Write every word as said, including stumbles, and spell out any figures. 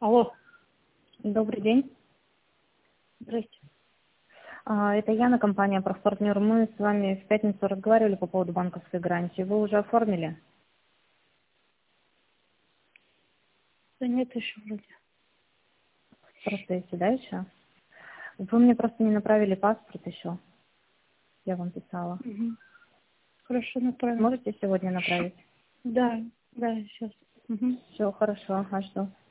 Алло. Добрый день. Здрасте. А, Это Яна, компания «Профпартнер». Мы с вами в пятницу разговаривали по поводу банковской гарантии. Вы уже оформили? Да нет еще вроде. В процессе, да, еще? Вы мне просто не направили паспорт еще. Я вам писала. Угу. Хорошо, направим. Сможете сегодня направить? Да, да, сейчас. Угу. Все, хорошо, ага, жду.